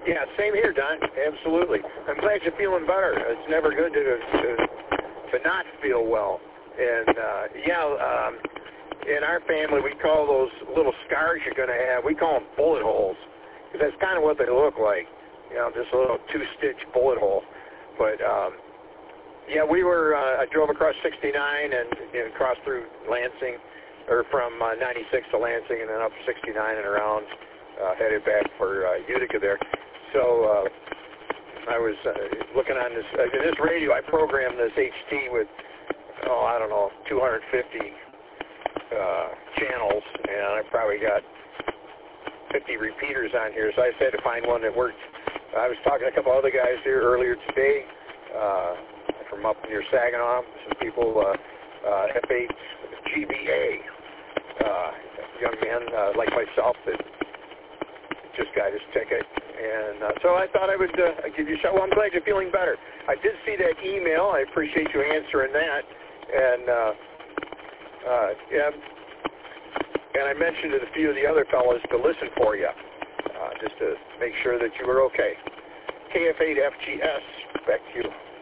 Yeah, same here, Don. Absolutely. I'm glad you're feeling better. It's never good to not feel well. And, in our family, we call those little scars you're going to have, we call them bullet holes, because that's kind of what they look like, just a little two-stitch bullet hole. But, I drove across 69 and crossed through Lansing, or from 96 to Lansing, and then up 69 and around, headed back for Utica there. So I was looking on this radio. I programmed this HT with, 250 channels, and I probably got 50 repeaters on here, so I just had to find one that worked. I was talking to a couple other guys here earlier today from up near Saginaw, some people, F8GBA, young man like myself that just got his ticket. And so I thought I would give you a shout. Well, I'm glad you're feeling better. I did see that email. I appreciate you answering that. And I mentioned to a few of the other fellows to listen for you, just to make sure that you were okay. KF8FGS, back to you.